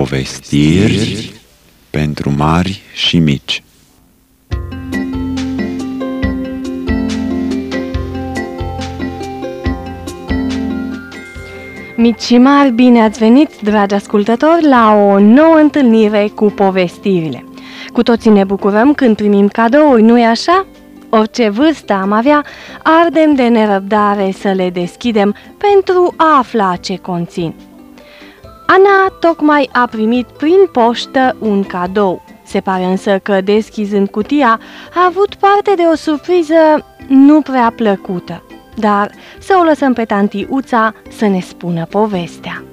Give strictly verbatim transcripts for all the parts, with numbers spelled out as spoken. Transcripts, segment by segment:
Povestiri pentru mari și mici. Mici și mari, bine ați venit, dragi ascultători, la o nouă întâlnire cu povestirile. Cu toții ne bucurăm când primim cadouri, nu-i așa? Orice vârstă am avea, ardem de nerăbdare să le deschidem pentru a afla ce conțin. Ana tocmai a primit prin poștă un cadou. Se pare însă că, deschizând cutia, a avut parte de o surpriză nu prea plăcută. Dar să o lăsăm pe tanti Uța să ne spună povestea.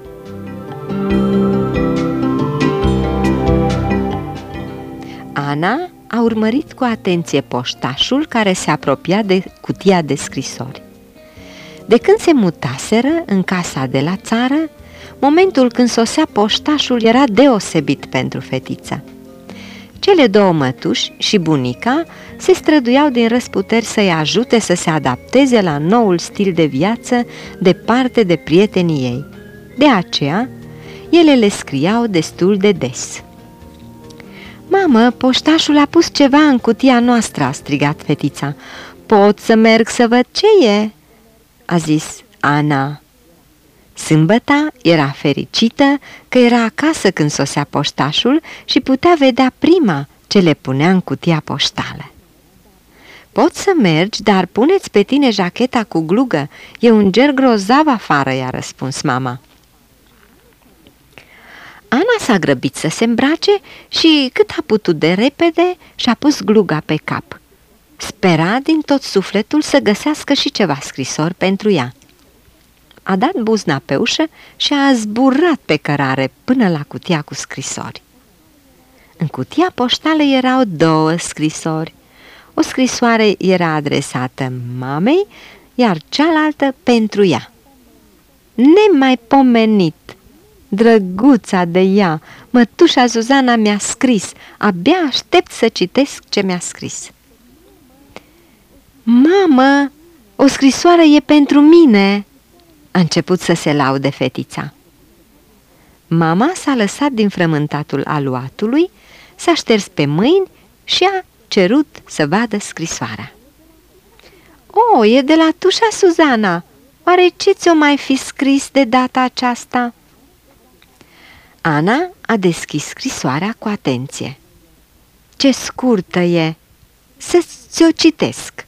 Ana a urmărit cu atenție poștașul care se apropia de cutia de scrisori. De când se mutaseră în casa de la țară, momentul când sosea poștașul era deosebit pentru fetița. Cele două mătuși și bunica se străduiau din răsputeri să-i ajute să se adapteze la noul stil de viață departe de prietenii ei. De aceea, ele le scriau destul de des. "Mamă, poștașul a pus ceva în cutia noastră," a strigat fetița. "Pot să merg să văd ce e?" a zis Ana. Sâmbăta era fericită că era acasă când sosea poștașul și putea vedea prima ce le punea în cutia poștală. "Poți să mergi, dar puneți pe tine jacheta cu glugă, e un ger grozav afară," i-a răspuns mama. Ana s-a grăbit să se îmbrace și, cât a putut de repede, și-a pus gluga pe cap. Spera din tot sufletul să găsească și ceva scrisori pentru ea. A dat buzna pe ușă și a zburat pe cărare până la cutia cu scrisori. În cutia poștală erau două scrisori. O scrisoare era adresată mamei, iar cealaltă pentru ea. "Nemaipomenit! Drăguța de ea, mătușa Zuzana mi-a scris, abia aștept să citesc ce mi-a scris." "Mamă, o scrisoare e pentru mine!" a început să se laude fetița. Mama s-a lăsat din frământatul aluatului, s-a șters pe mâini și a cerut să vadă scrisoarea. "O, e de la tușa Suzana! Oare ce ți-o mai fi scris de data aceasta?" Ana a deschis scrisoarea cu atenție. "Ce scurtă e! Să ți-o citesc.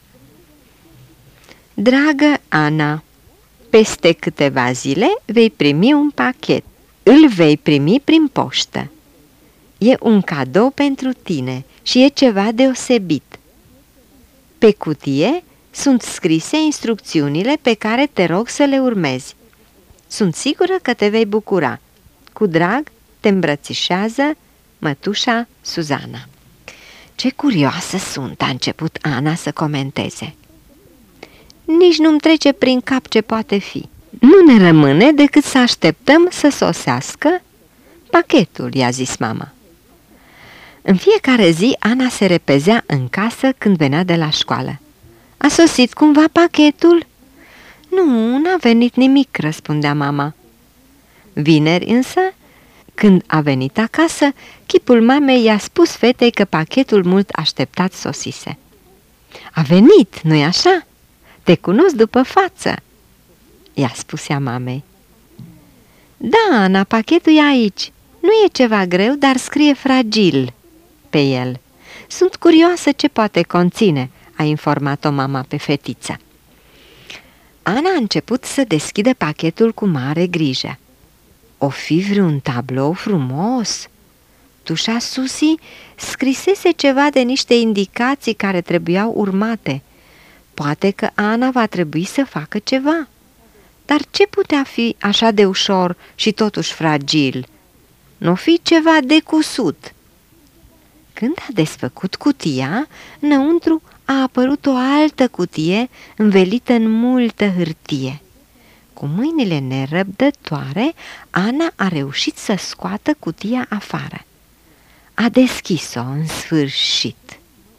Dragă Ana, peste câteva zile vei primi un pachet. Îl vei primi prin poștă. E un cadou pentru tine și e ceva deosebit. Pe cutie sunt scrise instrucțiunile pe care te rog să le urmezi. Sunt sigură că te vei bucura. Cu drag, te îmbrățișează mătușa Suzana." "Ce curioasă sunt," a început Ana să comenteze. "Nici nu-mi trece prin cap ce poate fi. Nu ne rămâne decât să așteptăm să sosească pachetul," i-a zis mama. În fiecare zi Ana se repezea în casă când venea de la școală. "A sosit cumva pachetul?" "Nu, n-a venit nimic," răspundea mama. Vineri însă, când a venit acasă, chipul mamei i-a spus fetei că pachetul mult așteptat sosise. "A venit, nu-i așa? Te cunosc după față," i-a spus ea mamei. "Da, Ana, pachetul e aici. Nu e ceva greu, dar scrie fragil pe el. Sunt curioasă ce poate conține," a informat-o mama pe fetiță. Ana a început să deschidă pachetul cu mare grijă. O fi vreun tablou frumos? Tușa Susi scrisese ceva de niște indicații care trebuiau urmate. Poate că Ana va trebui să facă ceva. Dar ce putea fi așa de ușor și totuși fragil? N-o fi ceva de cusut. Când a desfăcut cutia, înăuntru a apărut o altă cutie învelită în multă hârtie. Cu mâinile nerăbdătoare, Ana a reușit să scoată cutia afară. A deschis-o în sfârșit.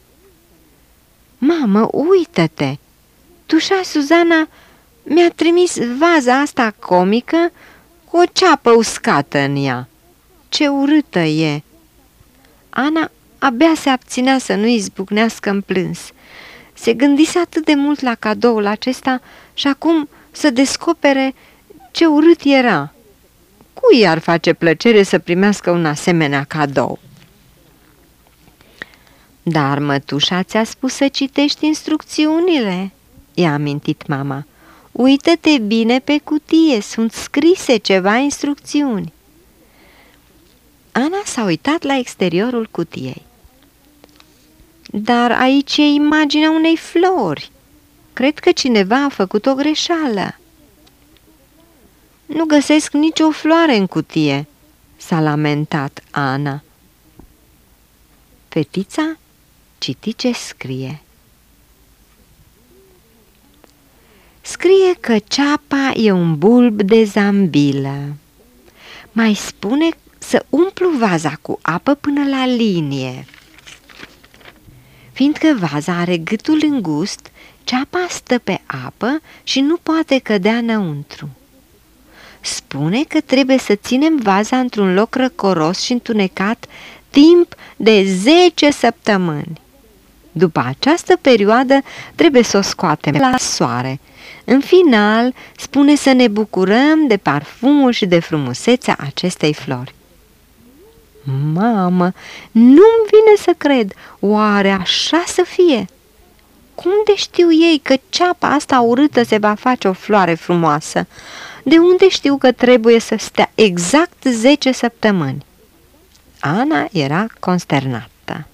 "Mamă, uită-te! Tușa Suzana mi-a trimis vaza asta comică cu o ceapă uscată în ea. ce urâtă e!" Ana abia se abținea să nu izbucnească în plâns. Se gândise atât de mult la cadoul acesta și acum să descopere ce urât era. Cui i-ar face plăcere să primească un asemenea cadou? Dar mătușa ți-a spus să citești instrucțiunile, i-a amintit mama. Uită-te bine pe cutie, sunt scrise ceva instrucțiuni. Ana s-a uitat la exteriorul cutiei. Dar aici e imaginea unei flori. Cred că cineva a făcut o greșeală. Nu găsesc nicio floare în cutie, s-a lamentat Ana. Fetița citi ce scrie. Scrie că ceapa e un bulb de zambilă. Mai spune să umplu vaza cu apă până la linie. Fiindcă vaza are gâtul îngust, ceapa stă pe apă și nu poate cădea înăuntru. Spune că trebuie să ținem vaza într-un loc răcoros și întunecat timp de zece săptămâni. După această perioadă trebuie să o scoatem la soare. În final, spune să ne bucurăm de parfumul și de frumusețea acestei flori. Mamă, nu-mi vine să cred, oare așa să fie? Cum de știu ei că ceapa asta urâtă se va face o floare frumoasă? De unde știu că trebuie să stea exact zece săptămâni? Ana era consternată.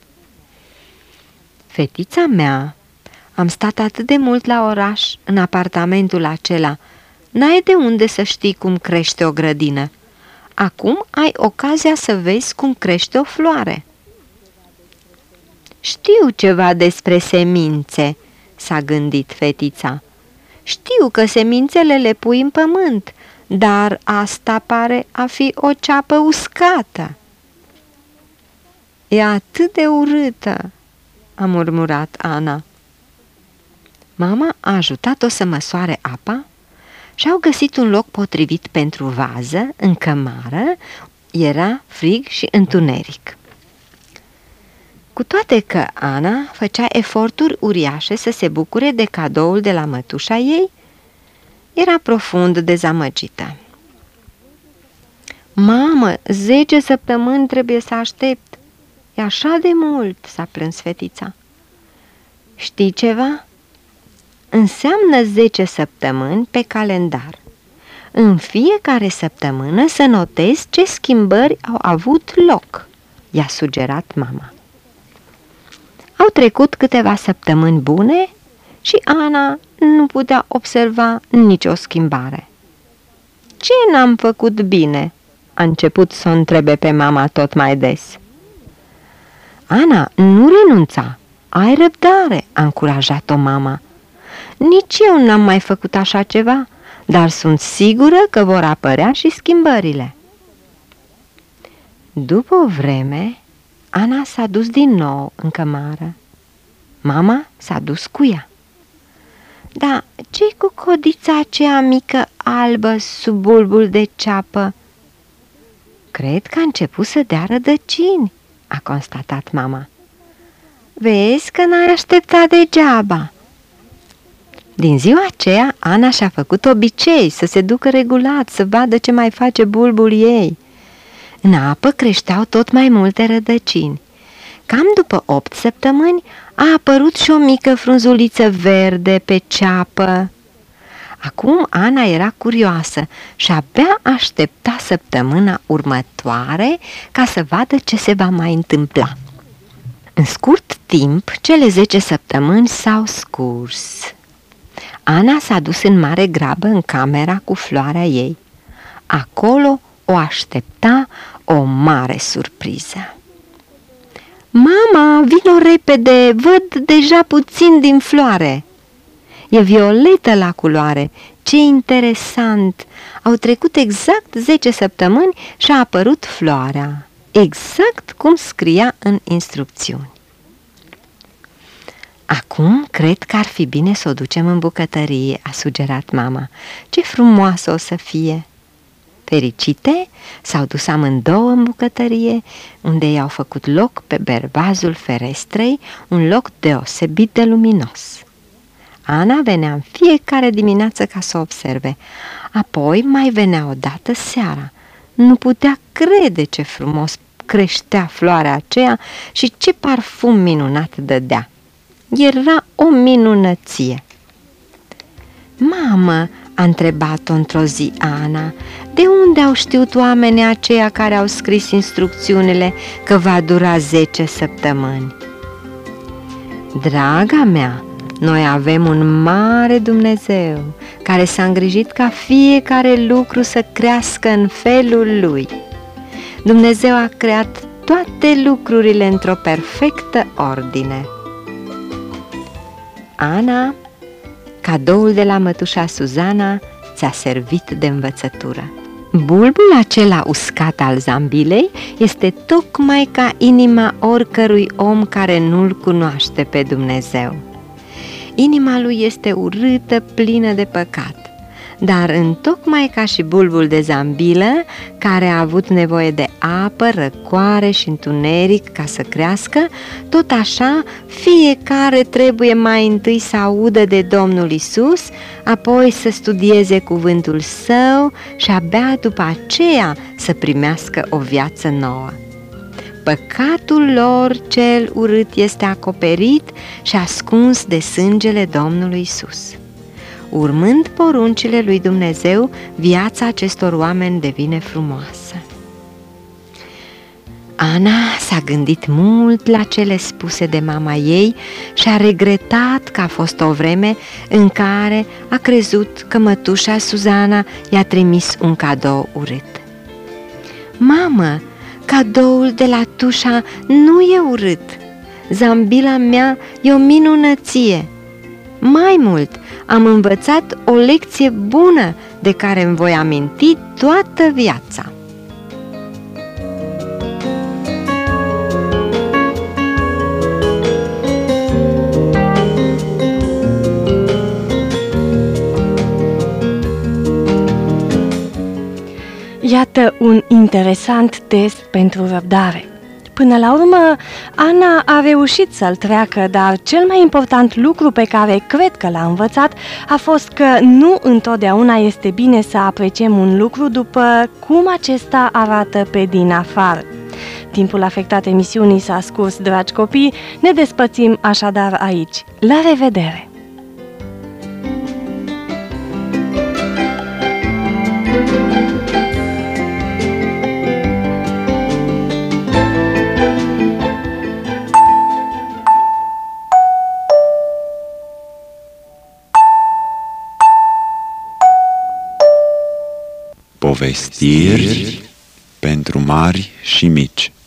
Fetița mea, am stat atât de mult la oraș, în apartamentul acela. N-ai de unde să știi cum crește o grădină. Acum ai ocazia să vezi cum crește o floare. Știu ceva despre semințe, s-a gândit fetița. Știu că semințele le pui în pământ, dar asta pare a fi o ceapă uscată. E atât de urâtă, a murmurat Ana. Mama a ajutat-o să măsoare apa și au găsit un loc potrivit pentru vază, în cămară, era frig și întuneric. Cu toate că Ana făcea eforturi uriașe să se bucure de cadoul de la mătușa ei, era profund dezamăgită. Mamă, zece săptămâni trebuie să aștept. E așa de mult, s-a plâns fetița. Știi ceva? Înseamnă zece săptămâni pe calendar. În fiecare săptămână să notezi ce schimbări au avut loc, i-a sugerat mama. Au trecut câteva săptămâni bune și Ana nu putea observa nicio schimbare. Ce n-am făcut bine? A început să o întrebe pe mama tot mai des. Ana, nu renunța, ai răbdare, a încurajat-o mama. Nici eu n-am mai făcut așa ceva, dar sunt sigură că vor apărea și schimbările. După o vreme, Ana s-a dus din nou în cămară. Mama s-a dus cu ea. Da, ce-i cu codița aceea mică albă sub bulbul de ceapă? Cred că a început să dea rădăcini, a constatat mama. Vezi că n-ai așteptat degeaba. Din ziua aceea, Ana și-a făcut obicei să se ducă regulat, să vadă ce mai face bulbul ei. În apă creșteau tot mai multe rădăcini. Cam după opt săptămâni a apărut și o mică frunzuliță verde pe ceapă. Acum Ana era curioasă și abia aștepta săptămâna următoare ca să vadă ce se va mai întâmpla. În scurt timp, cele zece săptămâni s-au scurs. Ana s-a dus în mare grabă în camera cu floarea ei. Acolo o aștepta o mare surpriză. Mama, vino repede, văd deja puțin din floare. E violetă la culoare, ce interesant! Au trecut exact zece săptămâni și a apărut floarea, exact cum scria în instrucțiuni. Acum cred că ar fi bine să o ducem în bucătărie, a sugerat mama. Ce frumoasă o să fie! Fericite, s-au dus amândouă în bucătărie, unde i-au făcut loc pe berbazul ferestrei, un loc deosebit de luminos. Ana venea în fiecare dimineață ca să observe, apoi mai venea odată seara. Nu putea crede ce frumos creștea floarea aceea și ce parfum minunat dădea. Era o minunăție. Mamă, a întrebat-o într-o zi Ana, de unde au știut oamenii aceia care au scris instrucțiunile că va dura zece săptămâni? Draga mea, noi avem un mare Dumnezeu care s-a îngrijit ca fiecare lucru să crească în felul lui. Dumnezeu a creat toate lucrurile într-o perfectă ordine. Ana, cadoul de la mătușa Suzana ți-a servit de învățătură. Bulbul acela uscat al zambilei este tocmai ca inima oricărui om care nu-L cunoaște pe Dumnezeu. Inima lui este urâtă, plină de păcat, dar întocmai ca și bulbul de zambilă, care a avut nevoie de apă, răcoare și întuneric ca să crească, tot așa fiecare trebuie mai întâi să audă de Domnul Isus, apoi să studieze cuvântul Său și abia după aceea să primească o viață nouă. Păcatul lor cel urât este acoperit și ascuns de sângele Domnului Isus. Urmând poruncile lui Dumnezeu, viața acestor oameni devine frumoasă. Ana s-a gândit mult la cele spuse de mama ei și a regretat că a fost o vreme în care a crezut că mătușa Suzana i-a trimis un cadou urât. Mamă, cadoul de la tușa nu e urât, zambila mea e o minunăție. Mai mult, am învățat o lecție bună de care îmi voi aminti toată viața. Iată un interesant test pentru răbdare. Până la urmă, Ana a reușit să-l treacă, dar cel mai important lucru pe care cred că l-a învățat a fost că nu întotdeauna este bine să apreciem un lucru după cum acesta arată pe din afară. Timpul afectat emisiunii s-a scurs, dragi copii, ne despărțim așadar aici. La revedere! Povestiri pentru mari și mici.